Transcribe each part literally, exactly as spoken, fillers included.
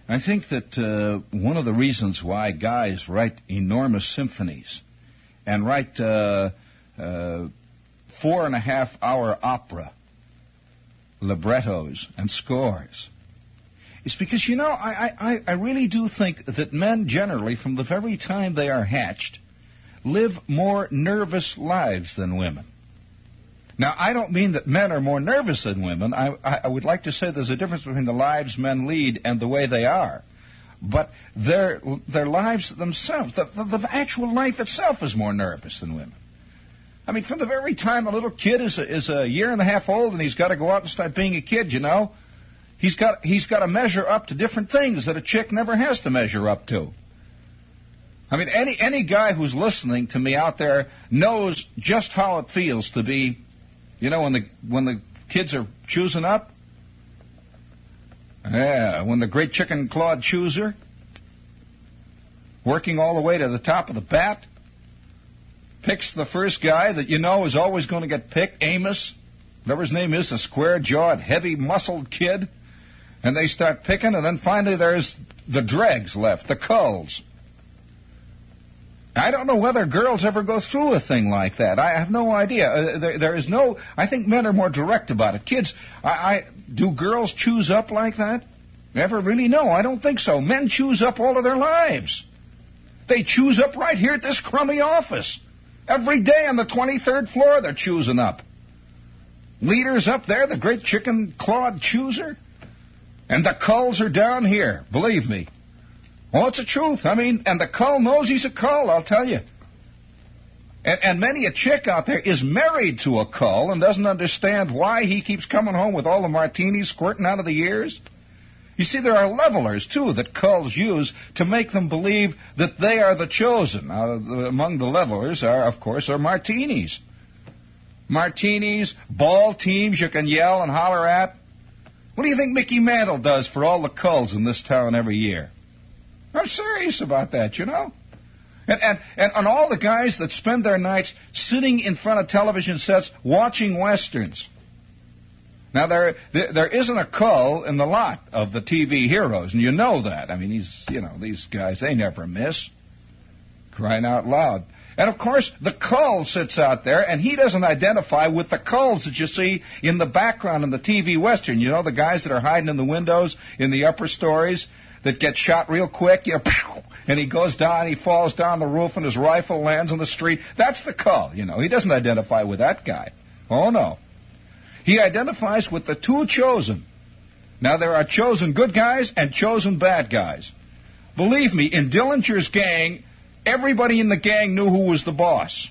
I think that uh, one of the reasons why guys write enormous symphonies and write uh, uh, four and a half hour opera librettos and scores is because, you know, I, I, I really do think that men generally, from the very time they are hatched, live more nervous lives than women. Now, I don't mean that men are more nervous than women. I, I would like to say there's a difference between the lives men lead and the way they are. But their their lives themselves, the, the, the actual life itself is more nervous than women. I mean, from the very time a little kid is a, is a year and a half old and he's got to go out and start being a kid, you know, he's got he's got to measure up to different things that a chick never has to measure up to. I mean, any any guy who's listening to me out there knows just how it feels to be, you know, when the when the kids are choosing up. Yeah, when the great chicken clawed chooser, working all the way to the top of the bat, picks the first guy that you know is always going to get picked, Amos, whatever his name is, the square-jawed, heavy-muscled kid, and they start picking, and then finally there's the dregs left, the culls. I don't know whether girls ever go through a thing like that. I have no idea. Uh, there, there is no. I think men are more direct about it. Kids, I, I do girls choose up like that? Never really know. I don't think so. Men choose up all of their lives. They choose up right here at this crummy office. Every day on the twenty-third floor, they're choosing up. Leaders up there, the great chicken clawed chooser, and the culls are down here. Believe me. Well, it's the truth. I mean, and the cull knows he's a cull, I'll tell you. And, and many a chick out there is married to a cull and doesn't understand why he keeps coming home with all the martinis squirting out of the ears. You see, there are levelers, too, that culls use to make them believe that they are the chosen. Now, the, among the levelers are, of course, are martinis. Martinis, ball teams you can yell and holler at. What do you think Mickey Mantle does for all the culls in this town every year? I'm serious about that, you know. And, and and and all the guys that spend their nights sitting in front of television sets watching westerns. Now, there, there there isn't a cull in the lot of the T V heroes, and you know that. I mean, these, you know, these guys, they never miss. Crying out loud. And, of course, the cull sits out there, and he doesn't identify with the culls that you see in the background in the T V western. You know, the guys that are hiding in the windows in the upper stories that get shot real quick, you know, and he goes down, he falls down the roof, and his rifle lands on the street. That's the cull, you know. He doesn't identify with that guy. Oh, no. He identifies with the two chosen. Now, there are chosen good guys and chosen bad guys. Believe me, in Dillinger's gang, everybody in the gang knew who was the boss.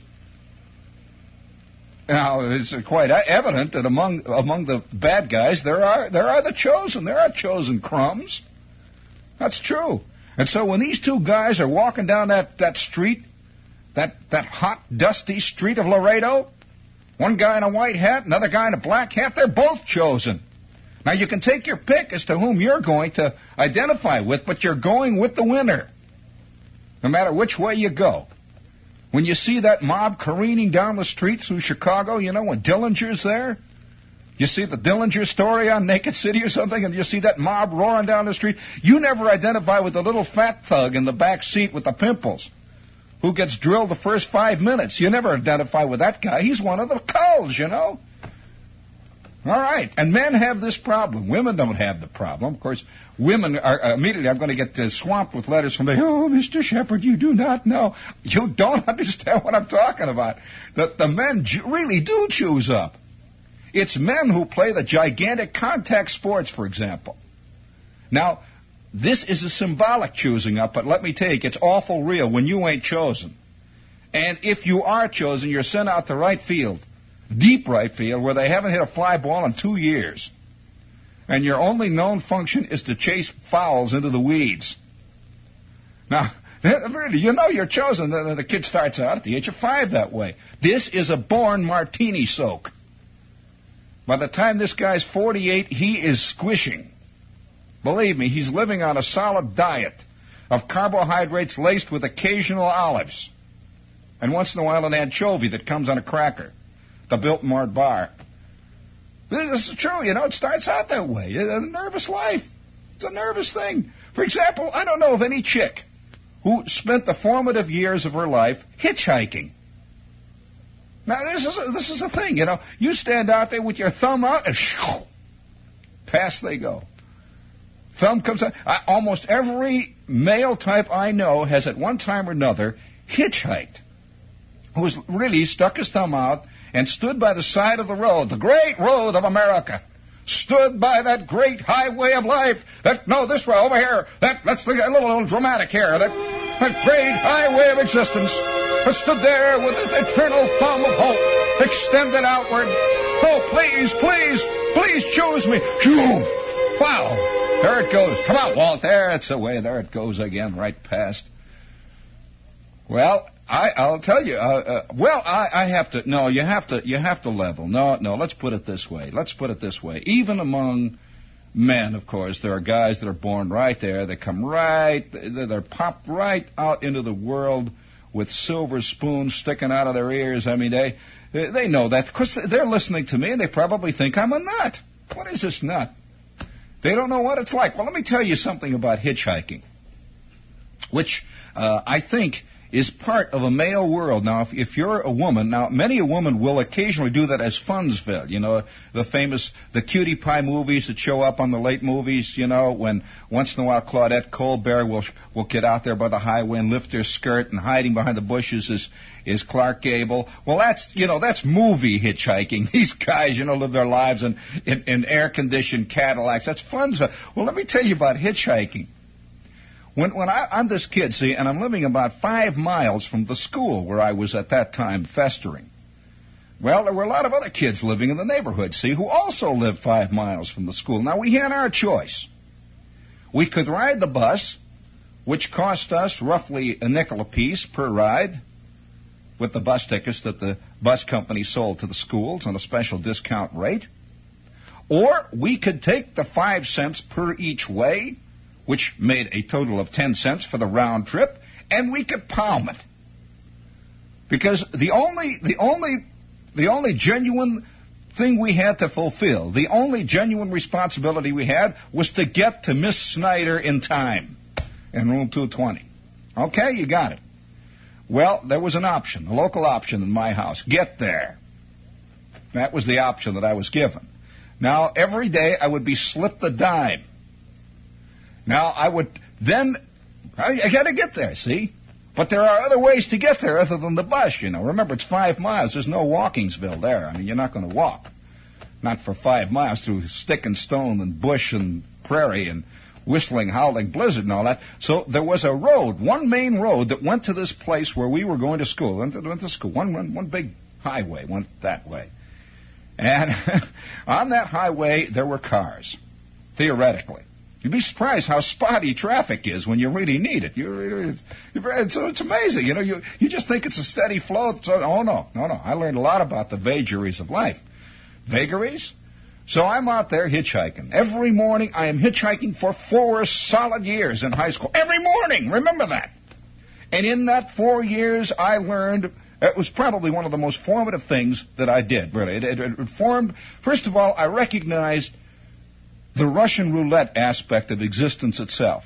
Now, it's quite evident that among among the bad guys, there are there are the chosen. There are chosen crumbs. That's true. And so when these two guys are walking down that, that street, that, that hot, dusty street of Laredo, one guy in a white hat, another guy in a black hat, they're both chosen. Now, you can take your pick as to whom you're going to identify with, but you're going with the winner, no matter which way you go. When you see that mob careening down the street through Chicago, you know, when Dillinger's there, you see the Dillinger story on Naked City or something, and you see that mob roaring down the street. You never identify with the little fat thug in the back seat with the pimples who gets drilled the first five minutes. You never identify with that guy. He's one of the culls, you know. All right. And men have this problem. Women don't have the problem. Of course, women are uh, immediately, I'm going to get uh, swamped with letters from the, oh, Mister Shepard, you do not know. You don't understand what I'm talking about. That the men ju- really do choose up. It's men who play the gigantic contact sports, for example. Now, this is a symbolic choosing up, but let me tell you, it's awful real when you ain't chosen. And if you are chosen, you're sent out to right field, deep right field, where they haven't hit a fly ball in two years. And your only known function is to chase fouls into the weeds. Now, really, you know you're chosen. The, the kid starts out at the age of five that way. This is a born martini soak. By the time this guy's forty-eight, he is squishing. Believe me, he's living on a solid diet of carbohydrates laced with occasional olives. And once in a while an anchovy that comes on a cracker. The Biltmore bar. This is true, you know, it starts out that way. It's a nervous life. It's a nervous thing. For example, I don't know of any chick who spent the formative years of her life hitchhiking. Now, this is a, this is a thing, you know. You stand out there with your thumb out, and shoo, past they go. Thumb comes out. I, almost every male type I know has at one time or another hitchhiked. Who's really stuck his thumb out and stood by the side of the road, the great road of America. Stood by that great highway of life. That no, this way, over here. That let's look at a little, little dramatic here. That that great highway of existence. That stood there with an eternal thumb of hope extended outward. Oh, please, please, please choose me. Phew. Wow. There it goes. Come on, Walt. There it's the way. There it goes again, right past. Well, I, I'll tell you. Uh, uh, well, I, I have to. No, you have to. You have to level. No, no. Let's put it this way. Let's put it this way. Even among men, of course, there are guys that are born right there. They come right. They're popped right out into the world with silver spoons sticking out of their ears. I mean, they they know that. Of course, they're listening to me, and they probably think I'm a nut. What is this nut? They don't know what it's like. Well, let me tell you something about hitchhiking, which uh, I think is part of a male world. Now, if, if you're a woman, now many a woman will occasionally do that as funsville. You know, the famous, the cutie pie movies that show up on the late movies, you know, when once in a while Claudette Colbert will will get out there by the highway and lift her skirt, and hiding behind the bushes is, is Clark Gable. Well, that's, you know, that's movie hitchhiking. These guys, you know, live their lives in, in, in air-conditioned Cadillacs. That's funsville. Well, let me tell you about hitchhiking. When, when I, I'm this kid, see, and I'm living about five miles from the school where I was at that time festering. Well, there were a lot of other kids living in the neighborhood, see, who also lived five miles from the school. Now, we had our choice. We could ride the bus, which cost us roughly a nickel apiece per ride, with the bus tickets that the bus company sold to the schools on a special discount rate. Or we could take the five cents per each way, which made a total of ten cents for the round trip, and we could palm it. Because the only, the only, the only genuine thing we had to fulfill, the only genuine responsibility we had, was to get to Miss Snyder in time in room two twenty. Okay, you got it. Well, there was an option, a local option in my house. Get there. That was the option that I was given. Now, every day I would be slipped a dime. Now, I would then, I, I got to get there, see? But there are other ways to get there other than the bus, you know. Remember, it's five miles. There's no Walkingsville there. I mean, you're not going to walk. Not for five miles through stick and stone and bush and prairie and whistling, howling blizzard and all that. So there was a road, one main road that went to this place where we were going to school. Went to, went to school. One, one, one big highway went that way. And on that highway, there were cars, theoretically. You'd be surprised how spotty traffic is when you really need it. You're, it's, it's, it's amazing. You know, you, you just think it's a steady flow. So, oh, no, no, no. I learned a lot about the vagaries of life. Vagaries? So I'm out there hitchhiking. Every morning I am hitchhiking for four solid years in high school. Every morning! Remember that. And in that four years I learned, it was probably one of the most formative things that I did, really. It, it, it formed, first of all, I recognized the Russian roulette aspect of existence itself.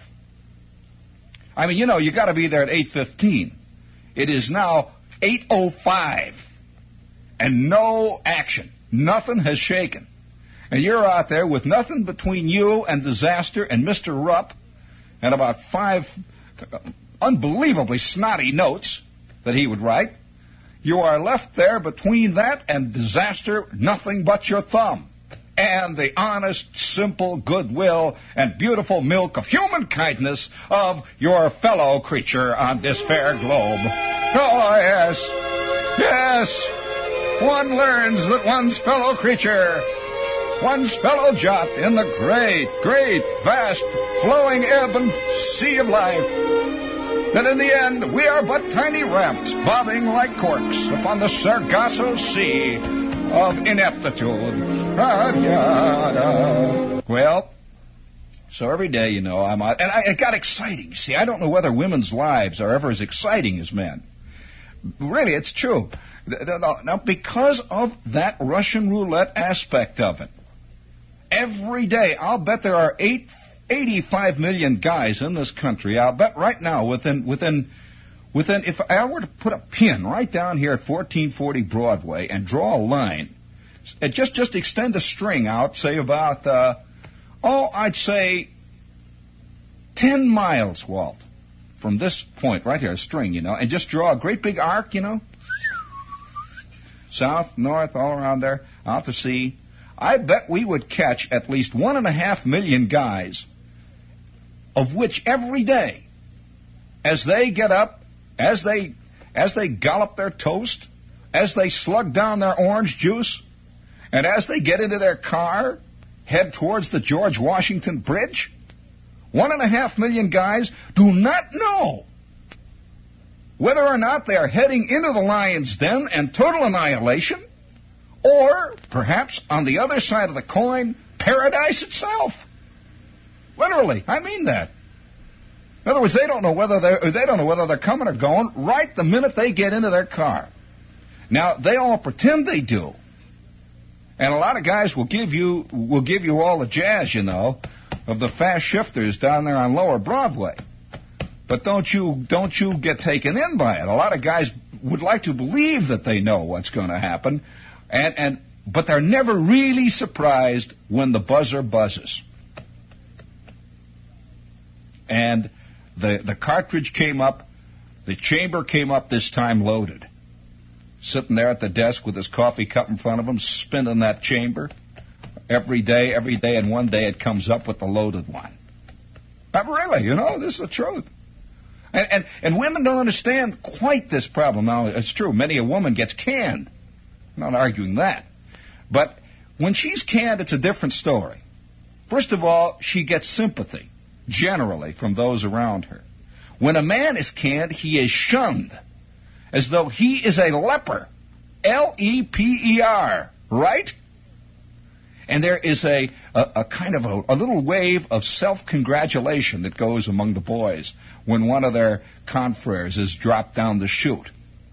I mean, you know, you got to be there at eight fifteen. It is now eight oh five, and no action. Nothing has shaken. And you're out there with nothing between you and disaster and Mister Rupp and about five unbelievably snotty notes that he would write. You are left there between that and disaster, nothing but your thumb. And the honest, simple goodwill and beautiful milk of human kindness of your fellow creature on this fair globe. Oh, yes, yes, one learns that one's fellow creature, one's fellow jot in the great, great, vast, flowing ebb and sea of life, that in the end we are but tiny rafts bobbing like corks upon the Sargasso Sea of ineptitude. Well, so every day, you know, I'm out, and I, it got exciting. See, I don't know whether women's lives are ever as exciting as men. Really, it's true. Now, because of that Russian roulette aspect of it, every day, I'll bet there are eight eighty-five million guys in this country. I'll bet right now, within within within, if I were to put a pin right down here at fourteen forty Broadway and draw a line, and just just extend a string out, say about uh, oh, I'd say ten miles, Walt, from this point right here, a string, you know, and just draw a great big arc, you know, south, north, all around there, out to sea. I bet we would catch at least one and a half million guys, of which every day, as they get up, as they as they gallop their toast, as they slug down their orange juice, and as they get into their car, head towards the George Washington Bridge, one and a half million guys do not know whether or not they are heading into the lion's den and total annihilation, or perhaps on the other side of the coin, paradise itself. Literally, I mean that. In other words, they don't know whether they're they don't know whether they're coming or going right the minute they get into their car. Now they all pretend they do, and a lot of guys will give you will give you all the jazz, you know, of the fast shifters down there on Lower Broadway. But don't you don't you get taken in by it. A lot of guys would like to believe that they know what's going to happen, and and but they're never really surprised when the buzzer buzzes. And the the cartridge came up, the chamber came up this time loaded. Sitting there at the desk with his coffee cup in front of him, spinning that chamber. Every day, every day, and one day it comes up with the loaded one. But really, you know, this is the truth. And, and and women don't understand quite this problem. Now, it's true, many a woman gets canned. I'm not arguing that. But when she's canned, it's a different story. First of all, she gets sympathy, generally, from those around her. When a man is canned, he is shunned, as though he is a leper. L E P E R, right? And there is a, a, a kind of a, a little wave of self-congratulation that goes among the boys when one of their confreres is dropped down the chute.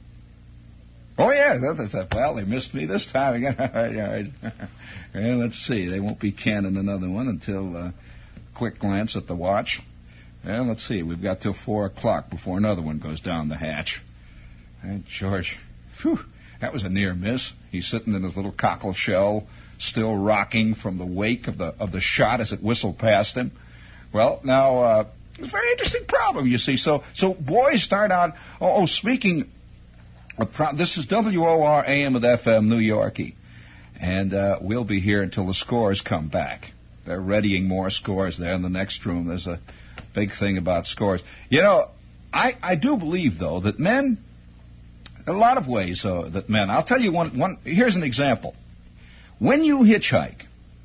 Oh, yeah, that, that, well, they missed me this time again. All right, all right. And let's see, they won't be canning another one until a uh, quick glance at the watch. And let's see, we've got till four o'clock before another one goes down the hatch. And George, phew, that was a near miss. He's sitting in his little cockle shell, still rocking from the wake of the of the shot as it whistled past him. Well, now, uh, it's a very interesting problem, you see. So so boys start out, oh, oh speaking of, pro- this is W O R A M with F M, New Yorkie. And uh, we'll be here until the scores come back. They're readying more scores there in the next room. There's a big thing about scores. You know, I, I do believe, though, that men, in a lot of ways, uh, that men, I'll tell you one, one, here's an example. When you hitchhike,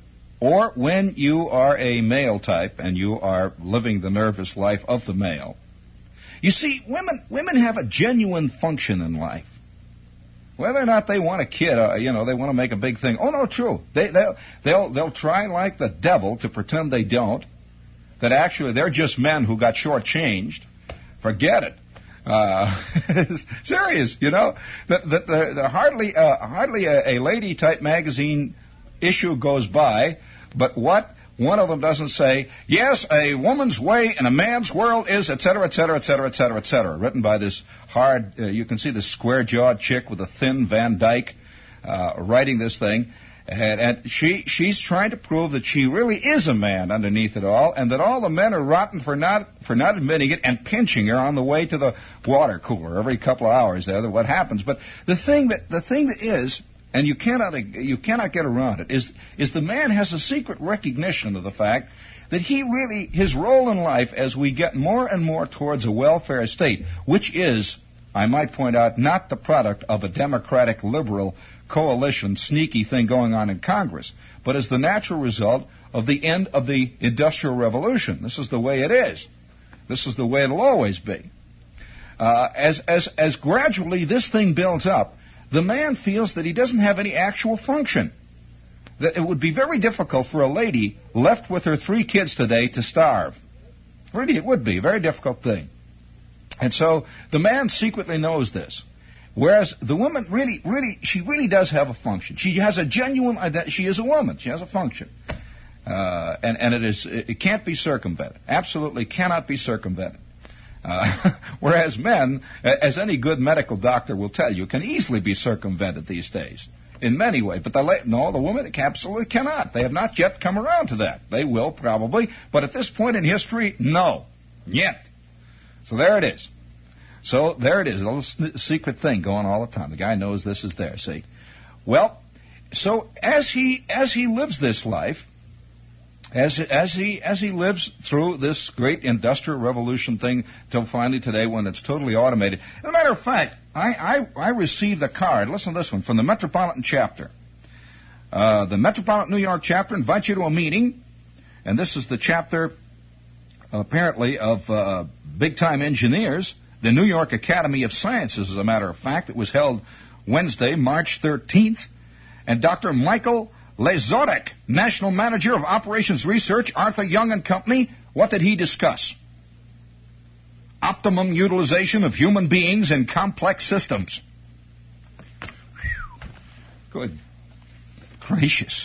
or when you are a male type and you are living the nervous life of the male, you see, women women have a genuine function in life. Whether or not they want a kid, uh, you know, they want to make a big thing. Oh, no, true. They, they'll, they'll, they'll try like the devil to pretend they don't, that actually they're just men who got shortchanged. Forget it. Uh, serious, you know. The, the, the, the hardly uh, hardly a, a lady-type magazine issue goes by, but what one of them doesn't say, yes, a woman's way in a man's world is, et cetera, et cetera, et cetera, et cetera, et cetera. Written by this hard, uh, you can see this square-jawed chick with a thin Van Dyke uh, writing this thing. And, and she she's trying to prove that she really is a man underneath it all, and that all the men are rotten for not for not admitting it and pinching her on the way to the water cooler every couple of hours. There, what happens? But the thing that the thing that is, and you cannot you cannot get around it, is is the man has a secret recognition of the fact that he really his role in life, as we get more and more towards a welfare state, which is, I might point out, not the product of a democratic liberal coalition sneaky thing going on in Congress, but is the natural result of the end of the Industrial Revolution. This is the way it is. This is the way it'll always be. Uh, as as as gradually this thing builds up, the man feels that he doesn't have any actual function. That it would be very difficult for a lady left with her three kids today to starve. Really, it would be a very difficult thing. And so the man secretly knows this. Whereas the woman really, really, she really does have a function. She has a genuine identity. She is a woman. She has a function. Uh, and, and it is it can't be circumvented. Absolutely cannot be circumvented. Uh, whereas men, as any good medical doctor will tell you, can easily be circumvented these days in many ways. But the la- no, the women absolutely cannot. They have not yet come around to that. They will probably, but at this point in history, no, yet. So there it is. So there it is, a little sn- secret thing going all the time. The guy knows this is there. See, well, so as he as he lives this life. As as he as he lives through this great industrial revolution thing till finally today when it's totally automated. As a matter of fact, I I, I received a card. Listen to this one from the Metropolitan chapter. Uh, the Metropolitan New York chapter invites you to a meeting, and this is the chapter apparently of uh, big time engineers. The New York Academy of Sciences, as a matter of fact, it was held Wednesday, March thirteenth, and Doctor Michael Lazorek, National Manager of Operations Research, Arthur Young and Company, what did he discuss? Optimum utilization of human beings in complex systems. Good gracious.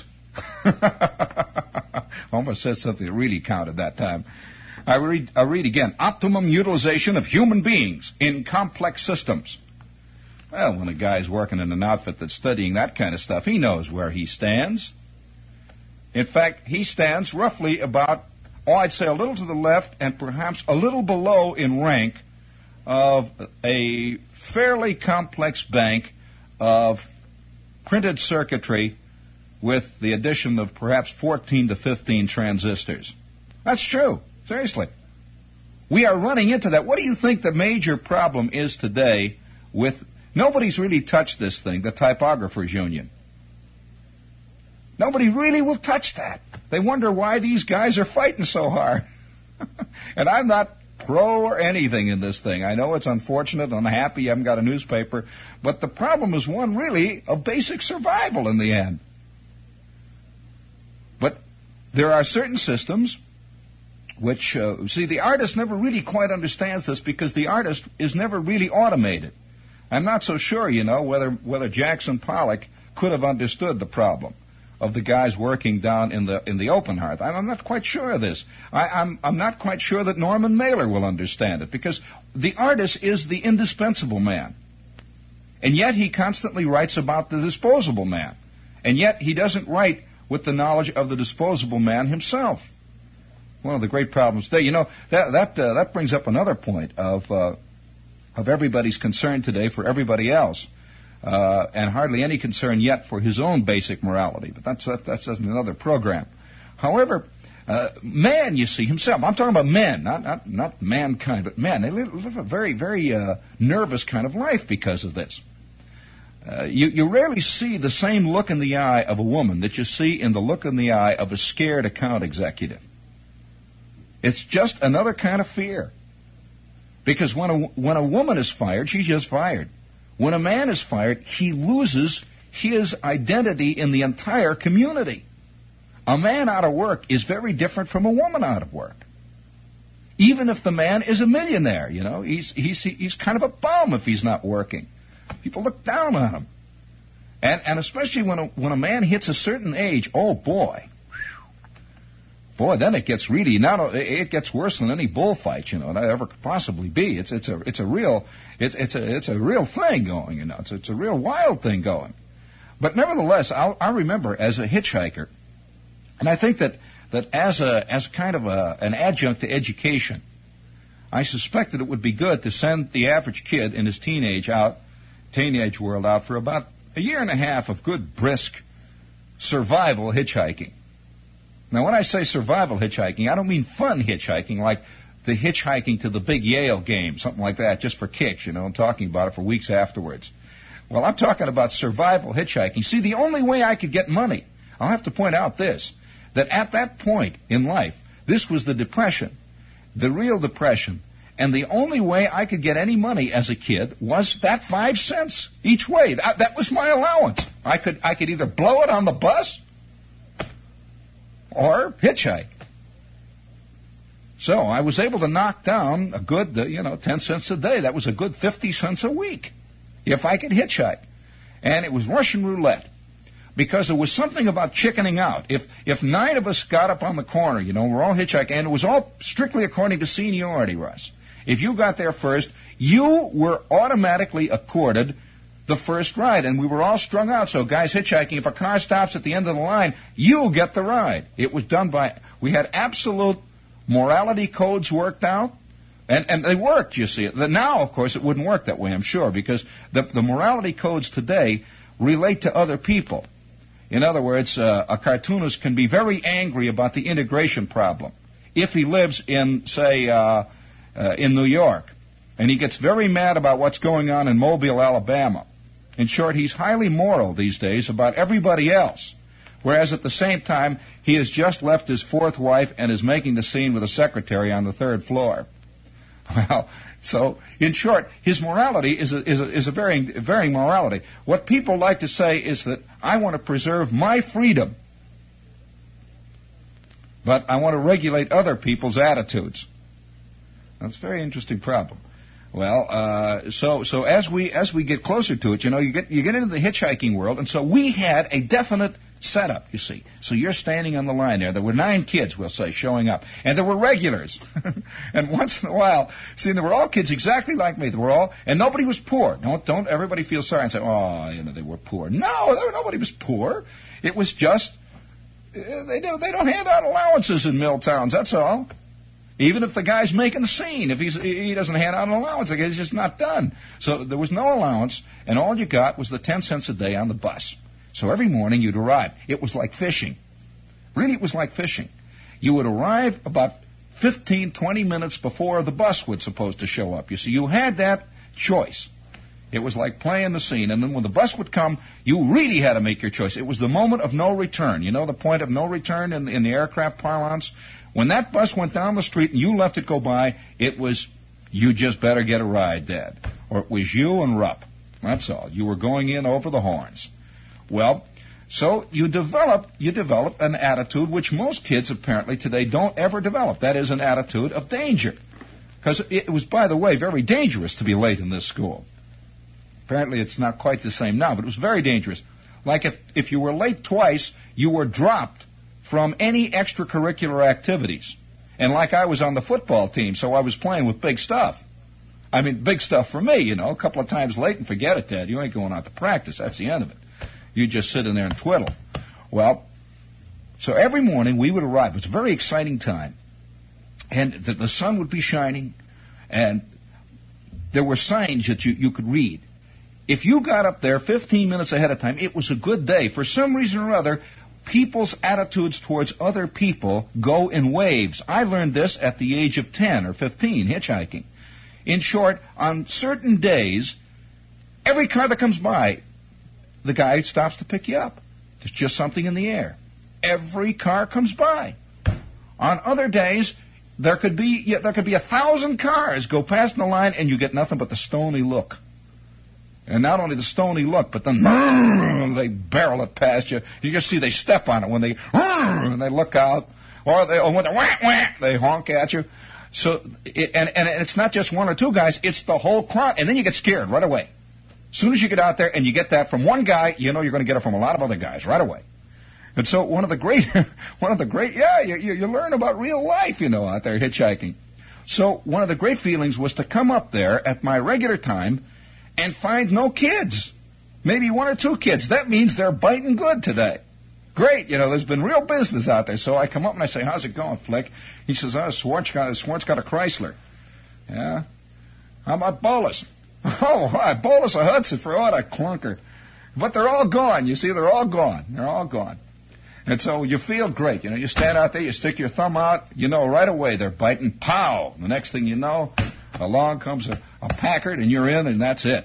Almost said something that really counted that time. I read, I read again. Optimum utilization of human beings in complex systems. Well, when a guy's working in an outfit that's studying that kind of stuff, he knows where he stands. In fact, he stands roughly about, oh, I'd say a little to the left and perhaps a little below in rank of a fairly complex bank of printed circuitry with the addition of perhaps fourteen to fifteen transistors. That's true. Seriously. We are running into that. What do you think the major problem is today with... Nobody's really touched this thing, the Typographers Union. Nobody really will touch that. They wonder why these guys are fighting so hard. And I'm not pro or anything in this thing. I know it's unfortunate, unhappy, you haven't got a newspaper, but the problem is one really of basic survival in the end. But there are certain systems which, uh, see, the artist never really quite understands this because the artist is never really automated. I'm not so sure, you know, whether whether Jackson Pollock could have understood the problem of the guys working down in the in the open hearth. I'm, I'm not quite sure of this. I, I'm I'm not quite sure that Norman Mailer will understand it because the artist is the indispensable man, and yet he constantly writes about the disposable man, and yet he doesn't write with the knowledge of the disposable man himself. One of the great problems today, you know, that that uh, that brings up another point of. Uh, of everybody's concern today for everybody else, uh, and hardly any concern yet for his own basic morality. But that's that, that's another program. However, uh, man, you see, himself, I'm talking about men, not not, not mankind, but men. They live, live a very, very uh, nervous kind of life because of this. Uh, you, you rarely see the same look in the eye of a woman that you see in the look in the eye of a scared account executive. It's just another kind of fear. Because when a, when a woman is fired, she's just fired. When a man is fired, he loses his identity in the entire community. A man out of work is very different from a woman out of work. Even if the man is a millionaire, you know, he's he's he's kind of a bum if he's not working. People look down on him. And and especially when a, when a man hits a certain age, oh boy. Boy, then it gets really not. It gets worse than any bullfight, you know, that ever could possibly be. It's it's a it's a real it's it's a it's a real thing going, you know. It's it's a real wild thing going. But nevertheless, I'll, I remember as a hitchhiker, and I think that, that as a as kind of a, an adjunct to education, I suspected it would be good to send the average kid in his teenage out teenage world out for about a year and a half of good brisk survival hitchhiking. Now, when I say survival hitchhiking, I don't mean fun hitchhiking, like the hitchhiking to the big Yale game, something like that, just for kicks, you know, and talking about it for weeks afterwards. Well, I'm talking about survival hitchhiking. See, the only way I could get money, I'll have to point out this, that at that point in life, this was the Depression, the real Depression, and the only way I could get any money as a kid was that five cents each way. That, that was my allowance. I could I could either blow it on the bus or hitchhike. So I was able to knock down a good, you know, ten cents a day. That was a good fifty cents a week if I could hitchhike. And it was Russian roulette. because there was something about chickening out. If if nine of us got up on the corner, you know, we're all hitchhiking, and it was all strictly according to seniority, Russ. If you got there first, you were automatically accorded the first ride, and we were all strung out. So guys hitchhiking, if a car stops at the end of the line, you'll get the ride. It was done by, we had absolute morality codes worked out, and, and they worked, you see. Now, of course, it wouldn't work that way, I'm sure, because the, the morality codes today relate to other people. In other words, uh, a cartoonist can be very angry about the integration problem if he lives in, say, uh, uh, in New York, and he gets very mad about what's going on in Mobile, Alabama. In short, he's highly moral these days about everybody else, whereas at the same time, he has just left his fourth wife and is making the scene with a secretary on the third floor. Well, so, in short, his morality is a, is a, is a varying, varying morality. What people like to say is that I want to preserve my freedom, but I want to regulate other people's attitudes. That's a very interesting problem. Well, uh, so so as we as we get closer to it, you know, you get you get into the hitchhiking world, and so we had a definite setup, you see. So you're standing on the line there. There were nine kids, we'll say, showing up, and there were regulars. And once in a while, see, they were all kids exactly like me. They were all, and nobody was poor. Don't don't everybody feel sorry and say, oh, you know, they were poor. No, there, nobody was poor. It was just they do they don't hand out allowances in mill towns. That's all. Even if the guy's making the scene, if he's, he doesn't hand out an allowance, it's just not done. So there was no allowance, and all you got was the ten cents a day on the bus. So every morning you'd arrive. It was like fishing. Really, it was like fishing. You would arrive about fifteen, twenty minutes before the bus was supposed to show up. You see, you had that choice. It was like playing the scene, and then when the bus would come, you really had to make your choice. It was the moment of no return. You know the point of no return in, in the aircraft parlance? When that bus went down the street and you left it go by, it was, you just better get a ride, Dad. Or it was you and Rupp. That's all. You were going in over the horns. Well, so you develop, you develop an attitude which most kids apparently today don't ever develop. That is an attitude of danger. Because it was, by the way, very dangerous to be late in this school. Apparently it's not quite the same now, but it was very dangerous. Like if, if you were late twice, you were dropped from any extracurricular activities. And like I was on the football team, so I was playing with big stuff. I mean, big stuff for me, you know, a couple of times late and forget it, Dad. You ain't going out to practice. That's the end of it. You just sit in there and twiddle. Well, so every morning we would arrive. It was a very exciting time. And the, the sun would be shining, and there were signs that you, you could read. If you got up there fifteen minutes ahead of time, it was a good day. For some reason or other, people's attitudes towards other people go in waves. I learned this at the age of ten or fifteen, hitchhiking. In short, on certain days, every car that comes by, the guy stops to pick you up. There's just something in the air. Every car comes by. On other days, there could be yeah, there could be a thousand cars go past the line, and you get nothing but the stony look. And not only the stony look, but then they barrel it past you. You just see they step on it when they and they look out, or they or when they whack whack, they honk at you. So it, and and it's not just one or two guys; it's the whole crowd. And then you get scared right away. As soon as you get out there and you get that from one guy, you know you're going to get it from a lot of other guys right away. And so one of the great, one of the great, yeah, you, you, you learn about real life, you know, out there hitchhiking. So one of the great feelings was to come up there at my regular time and find no kids. Maybe one or two kids. That means they're biting good today. Great, you know, there's been real business out there. So I come up and I say, how's it going, Flick? He says, oh, Swartz got, Swartz got a Chrysler. Yeah? How about Bolus? Oh, right, Bolus or Hudson for what a clunker. But they're all gone, you see, they're all gone. They're all gone. And so you feel great. You know, you stand out there, you stick your thumb out, you know right away they're biting. Pow! The next thing you know, along comes a, a Packard, and you're in, and that's it.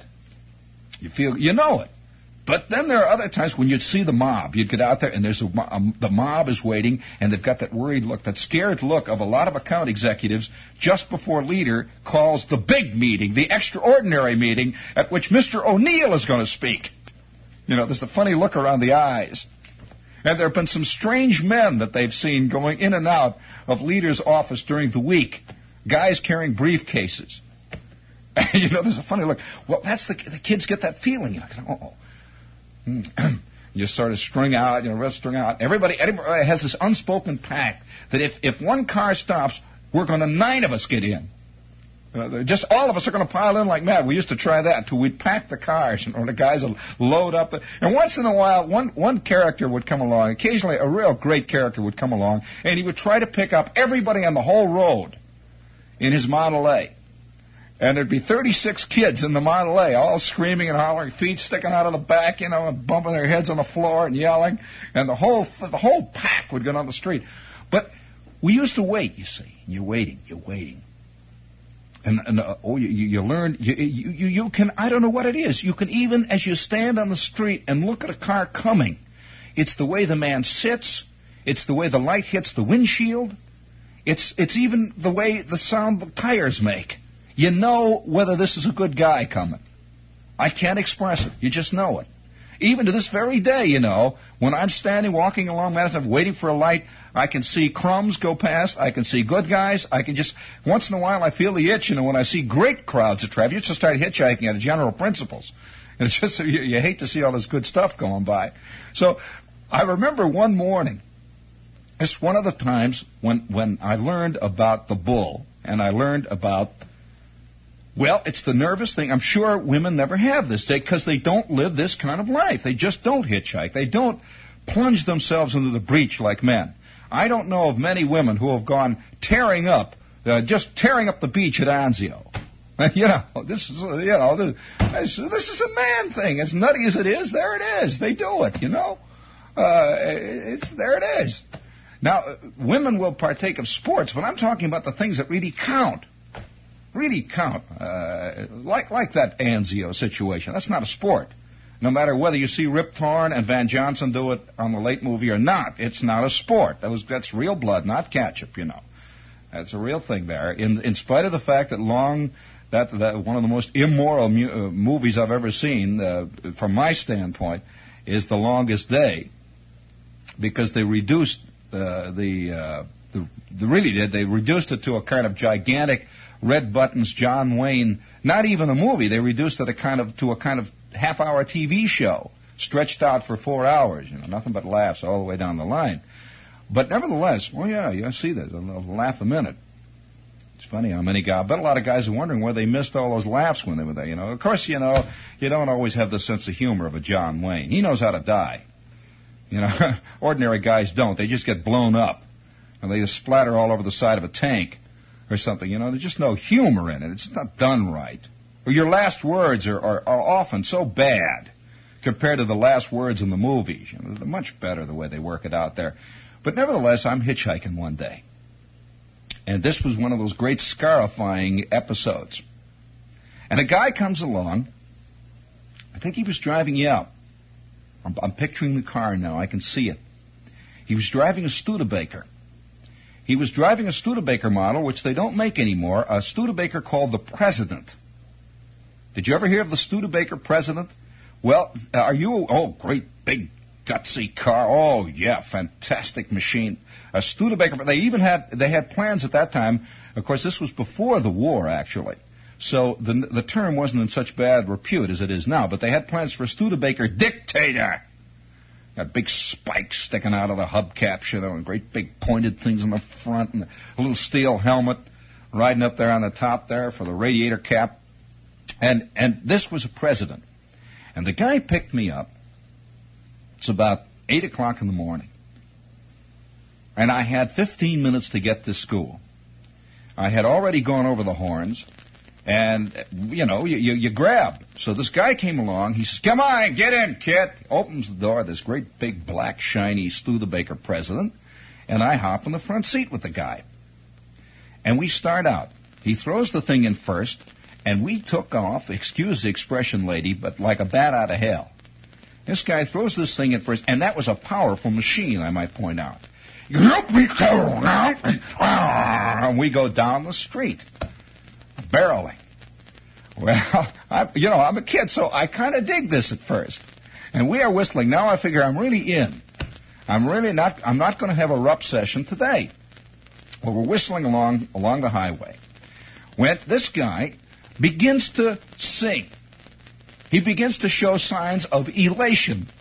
You feel, you know it. But then there are other times when you'd see the mob. You'd get out there, and there's a, a, the mob is waiting, and they've got that worried look, that scared look of a lot of account executives just before leader calls the big meeting, the extraordinary meeting at which Mister O'Neill is going to speak. You know, there's a funny look around the eyes. And there have been some strange men that they've seen going in and out of leader's office during the week. Guys carrying briefcases. And, you know, there's a funny look. Well, that's the, the kids get that feeling. You know, oh. You sort of string out, you know, real string out. Everybody, everybody has this unspoken pact that if, if one car stops, we're going to, nine of us get in. Uh, just all of us are going to pile in like mad. We used to try that until we'd pack the cars, and or the guys would load up. The, and once in a while, one one character would come along. Occasionally, a real great character would come along, and he would try to pick up everybody on the whole road in his Model A. And there'd be thirty-six kids in the Model A, all screaming and hollering, feet sticking out of the back, you know, and bumping their heads on the floor and yelling. And the whole the whole pack would go down the street. But we used to wait, you see. You're waiting, you're waiting. And, and uh, oh, you, you learn, you, you, you can, I don't know what it is. You can even, as you stand on the street and look at a car coming, it's the way the man sits, it's the way the light hits the windshield, it's it's even the way the sound the tires make. You know whether this is a good guy coming. I can't express it. You just know it. Even to this very day, you know, when I'm standing, walking along Madison, waiting for a light, I can see crumbs go past. I can see good guys. I can just, once in a while, I feel the itch, you know, when I see great crowds of traffic. You just start hitchhiking out of general principles. And it's just, you, you hate to see all this good stuff going by. So I remember one morning, it's one of the times when, when I learned about the bull, and I learned about, well, it's the nervous thing. I'm sure women never have this because they don't live this kind of life. They just don't hitchhike. They don't plunge themselves into the breach like men. I don't know of many women who have gone tearing up, uh, just tearing up the beach at Anzio. You know, this is, you know, this, this is a man thing. As nutty as it is, there it is. They do it, you know. Uh, it's there it is. Now, women will partake of sports, but I'm talking about the things that really count. Really count. Uh, like like that Anzio situation. That's not a sport. No matter whether you see Rip Torn and Van Johnson do it on the late movie or not, it's not a sport. That was that's real blood, not ketchup, you know. That's a real thing there. In in spite of the fact that long that that one of the most immoral mu- uh, movies I've ever seen, uh, from my standpoint, is The Longest Day, because they reduced uh, the, uh, the they really did they reduced it to a kind of gigantic Red Buttons John Wayne, not even a movie. They reduced it a kind of to a kind of half-hour T V show, stretched out for four hours. You know, nothing but laughs all the way down the line. But nevertheless, well, yeah, you see this. I'll laugh a minute. It's funny how many guys. I bet a lot of guys are wondering where they missed all those laughs when they were there. You know, of course, you know, you don't always have the sense of humor of a John Wayne. He knows how to die. You know, ordinary guys don't. They just get blown up, and they just splatter all over the side of a tank or something. You know, there's just no humor in it. It's not done right. Or your last words are, are, are often so bad compared to the last words in the movies. You know, they're much better the way they work it out there. But nevertheless, I'm hitchhiking one day. And this was one of those great scarifying episodes. And a guy comes along. I think he was driving, yeah. I'm, I'm picturing the car now. I can see it. He was driving a Studebaker. He was driving a Studebaker model, which they don't make anymore, a Studebaker called the President. Did you ever hear of the Studebaker President? Well, are you... Oh, great big gutsy car. Oh, yeah, fantastic machine. A Studebaker... They even had... They had plans at that time. Of course, this was before the war, actually. So the the term wasn't in such bad repute as it is now. But they had plans for a Studebaker Dictator. Got big spikes sticking out of the hubcaps, you know, and great big pointed things in the front, and a little steel helmet riding up there on the top there for the radiator cap. And and this was a President. And the guy picked me up. It's about eight o'clock in the morning. And I had fifteen minutes to get to school. I had already gone over the horns. And, you know, you, you, you grab. So this guy came along. He says, come on, get in, kid. Opens the door, this great big black shiny Studebaker President. And I hop in the front seat with the guy. And we start out. He throws the thing in first. And we took off, excuse the expression, lady, but like a bat out of hell. This guy throws this thing in first. And that was a powerful machine, I might point out. And we go down the street. Barreling. Well, I, you know, I'm a kid, so I kind of dig this at first. And we are whistling. Now I figure I'm really in. I'm really not, I'm not going to have a rough session today. Well, we're whistling along, along the highway. When this guy begins to sing. He begins to show signs of elation.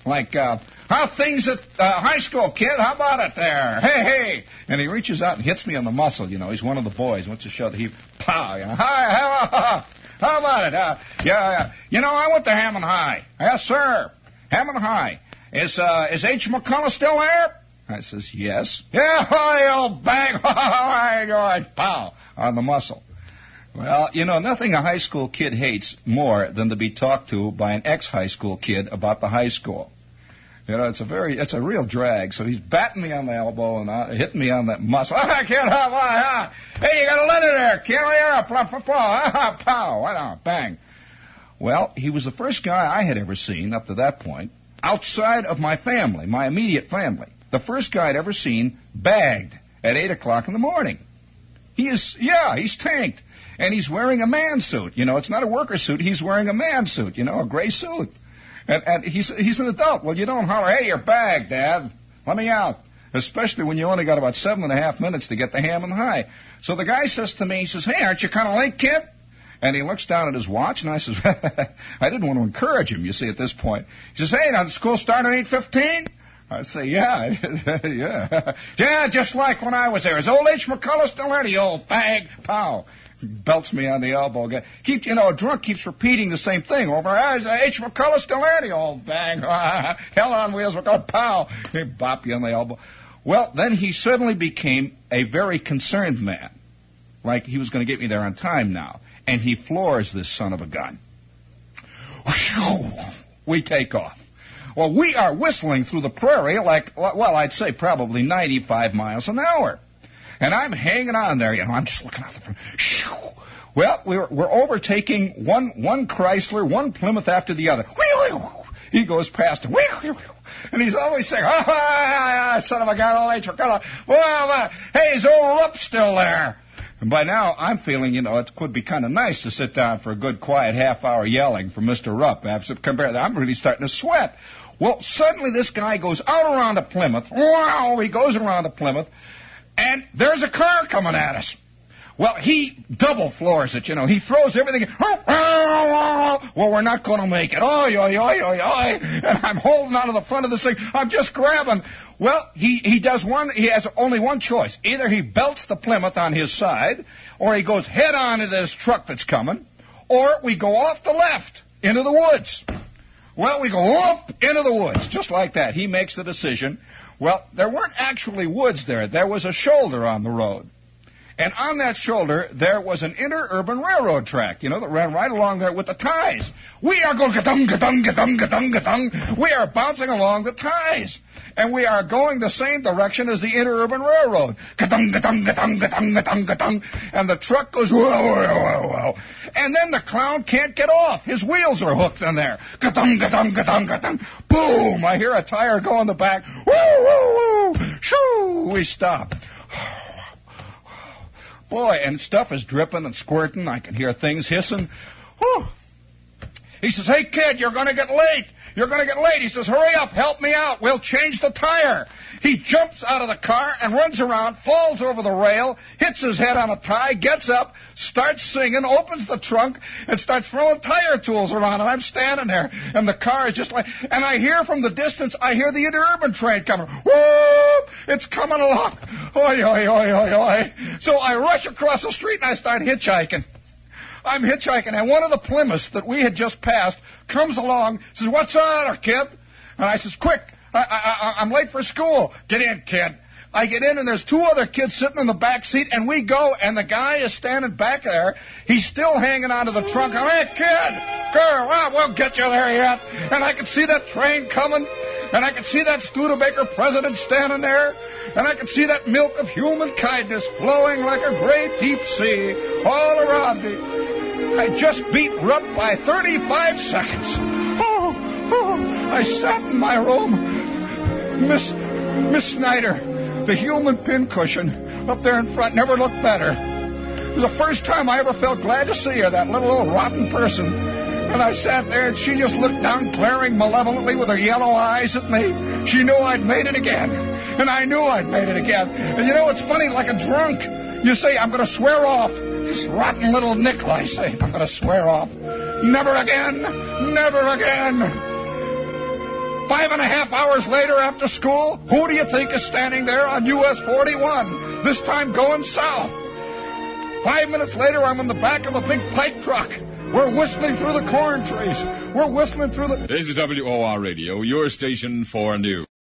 Like, uh, how things at uh, high school, kid? How about it there? Hey, hey. And he reaches out and hits me on the muscle. You know, he's one of the boys. Wants to show that he, pow, you know. Hi, how, how about it? Uh, yeah, yeah. You know, I went to Hammond High. Yes, sir. Hammond High. Is, uh, is H. McCullough still there? I says, yes. Yeah, hi, old bang. Pow, on the muscle. Well, you know, nothing a high school kid hates more than to be talked to by an ex-high school kid about the high school. You know, it's a very, it's a real drag. So he's batting me on the elbow and uh, hitting me on that muscle. I can't have, uh, hey, you got a letter there, kid. Pow, pow, bang. Well, he was the first guy I had ever seen up to that point, outside of my family, my immediate family. The first guy I'd ever seen bagged at eight o'clock in the morning. He is, yeah, he's tanked. And he's wearing a man suit. You know, it's not a worker suit. He's wearing a man suit, you know, a gray suit. And, and he's he's an adult. Well, you don't holler, hey, you're bagged, Dad. Let me out. Especially when you only got about seven and a half minutes to get to Hammond High. So the guy says to me, he says, hey, aren't you kind of late, kid? And he looks down at his watch, and I says, I didn't want to encourage him, you see, at this point. He says, hey, now the school start at eight fifteen? I say, yeah, yeah. Yeah, just like when I was there. Is old H. McCullough still there? The old bag, pow. Belts me on the elbow. Keep, you know, a drunk keeps repeating the same thing over. Is H. McCullough still there? The old bang. Hell on wheels. We're going to pow. He bop you on the elbow. Well, then he suddenly became a very concerned man. Like he was going to get me there on time now. And he floors this son of a gun. We take off. Well, we are whistling through the prairie like, well, I'd say probably ninety-five miles an hour. And I'm hanging on there, you know, I'm just looking out the front. Well, we're, we're overtaking one one Chrysler, one Plymouth after the other. He goes past him. And he's always saying, ah, ah, ah, son of a gun, old H. McCullough. Well, uh, hey, is old Rupp still there? And by now, I'm feeling, you know, it could be kind of nice to sit down for a good, quiet half-hour yelling for Mister Rupp. Compared to that, I'm really starting to sweat. Well, suddenly this guy goes out around to Plymouth. Wow, he goes around to Plymouth. And there's a car coming at us. Well, he double floors it, you know. He throws everything. Well, we're not going to make it. Oi, oi, oi, oi, oi. And I'm holding on to the front of this thing. I'm just grabbing. Well, he, he does one. He has only one choice. Either he belts the Plymouth on his side, or he goes head on into this truck that's coming, or we go off the left into the woods. Well, we go up into the woods, just like that. He makes the decision. Well, there weren't actually woods there. There was a shoulder on the road. And on that shoulder, there was an interurban railroad track, you know, that ran right along there with the ties. We are going ga-dung, ga-dung, ga-dung, ga-dung, ga-dung. We are bouncing along the ties. And we are going the same direction as the interurban railroad. Ga-dung, ga-dung, ga-dung, ga-dung, ga-dung, ga-dung. And the truck goes, whoa, whoa, whoa, whoa. And then the clown can't get off. His wheels are hooked in there. Ga-dung, ga-dung, ga-dung, ga-dung. Boom! I hear a tire go in the back. Woo, woo, woo. Shoo! We stop. Boy, and stuff is dripping and squirting. I can hear things hissing. Whew. He says, hey, kid, you're going to get late. You're going to get late. He says, hurry up, help me out. We'll change the tire. He jumps out of the car and runs around, falls over the rail, hits his head on a tie, gets up, starts singing, opens the trunk, and starts throwing tire tools around. And I'm standing there, and the car is just like... And I hear from the distance, I hear the interurban train coming. Whoop! It's coming along. Oi, oi, oi, oi, oi. So I rush across the street, and I start hitchhiking. I'm hitchhiking, and one of the Plymouths that we had just passed comes along, says, what's the matter, kid? And I says, quick, I, I, I'm late for school. Get in, kid. I get in, and there's two other kids sitting in the back seat, and we go, and the guy is standing back there. He's still hanging onto the trunk. I'm, hey, kid, girl, well, we'll get you there yet. And I can see that train coming, and I can see that Studebaker president standing there, and I can see that milk of human kindness flowing like a great deep sea all around me. I just beat Rupp by thirty-five seconds. Oh, oh, I sat in my room. Miss Miss Snyder, the human pincushion up there in front, never looked better. It was the first time I ever felt glad to see her, that little old rotten person. And I sat there, and she just looked down, glaring malevolently with her yellow eyes at me. She knew I'd made it again. And I knew I'd made it again. And you know, it's funny, like a drunk. You say, I'm going to swear off. This rotten little nickel, I say, I'm going to swear off. Never again. Never again. Five and a half hours later after school, who do you think is standing there on U S forty-one, this time going south? Five minutes later, I'm in the back of a big pike truck. We're whistling through the corn trees. We're whistling through the... This is W O R Radio, your station for news.